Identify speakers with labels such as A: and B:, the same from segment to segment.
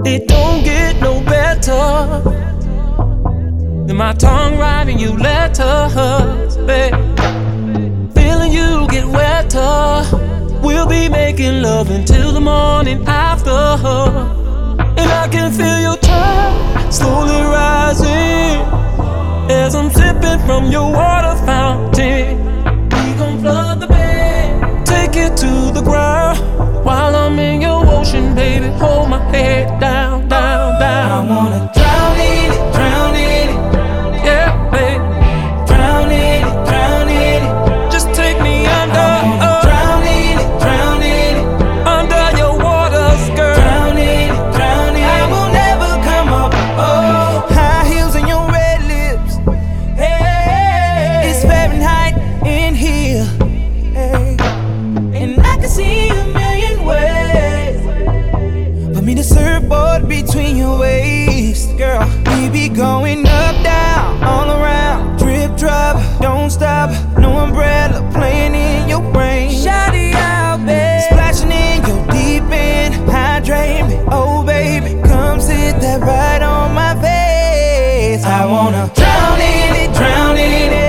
A: It don't get no better than my tongue writing you letters, babe. Feeling you get wetter. We'll be making love until the morning after. And I can feel your tide slowly rising as I'm sipping from your water fountain. We gon' flood the bed, take it to the ground. While I'm in your ocean, baby, hold my head down, down, down.
B: I wanna drown in it, drown in it.
A: Yeah, baby.
B: Drown in it, drown in it.
A: Just take me under.
B: I wanna drown in it, drown in it.
A: Under your waters, girl.
B: Drown in it, drown in it. I will never come up. Oh, high heels and your red lips. Hey, it's Fahrenheit in here. Hey, and I can see a million ways for me to surfboard between your waist, girl. We be going up, down, all around. Drip drop, don't stop. No umbrella playing in your brain. Shout it out, babe. Splashing in your deep end. Hydrate me, oh baby. Come sit that right on my face. I wanna drown in it, drown in it.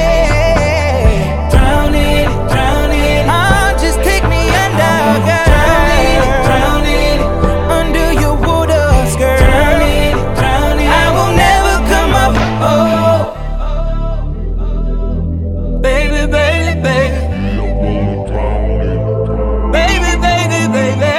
B: Drown in it, drown in it. Just take me under, girl. Drown in it, drown in it. Under your waters, girl. Drown in it, drown in it. I will never come up, oh.
A: Baby, baby, baby. Baby, baby, baby.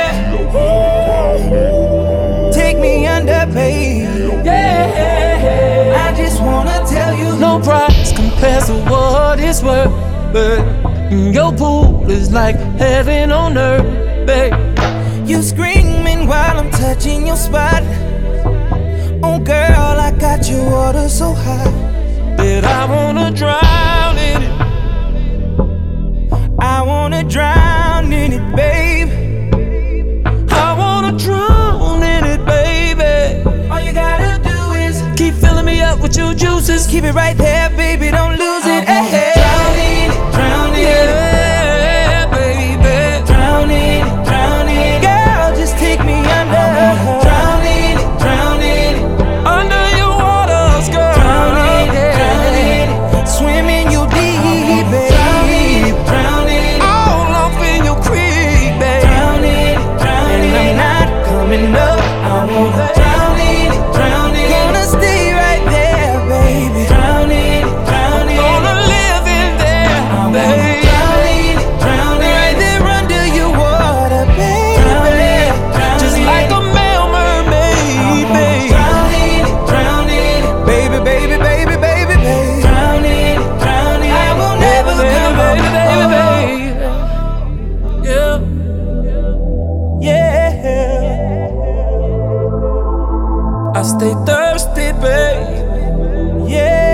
B: Take me under, babe.
A: Yeah.
B: I just wanna tell you,
A: No price compares to what it's worth, babe. Your pool is like heaven on earth, babe.
B: you screaming while I'm touching your spot. Oh girl, I got your water so hot
A: That I wanna drown in it.
B: I wanna drown in it, babe.
A: I wanna drown in it, baby.
B: All you gotta do is
A: Keep filling me up with your juices.
B: keep it right there, baby, don't lose it.
A: I wanna
B: Hey, drown in it, drown in it.
A: Yeah, baby.
B: Drown in it, drown in it. Girl, just take me under. Drown in it, drown in it.
A: Under your waters, girl.
B: Drown in it, drown in it. Swimming you deep, babe. Drown in it, drown in it.
A: All off in your creek, baby.
B: Drown in it, drown in it. And I'm not coming up. I wanna drown in it, drown in it. Gonna stay right there, baby. Drown in it, drown in it.
A: Gonna live in there,
B: I wanna
A: baby.
B: drown in it, drown in it. Right there under your water, baby. Drown in it, drown
A: Just
B: in
A: like
B: it.
A: a male mermaid, baby.
B: Drown in it, drown in it. Baby, baby, baby, baby, baby. Drown in it, drown in it. I will never come
A: Baby,
B: up.
A: baby, baby. Yeah.
B: Yeah.
A: I stay thirsty, baby.
B: Yeah.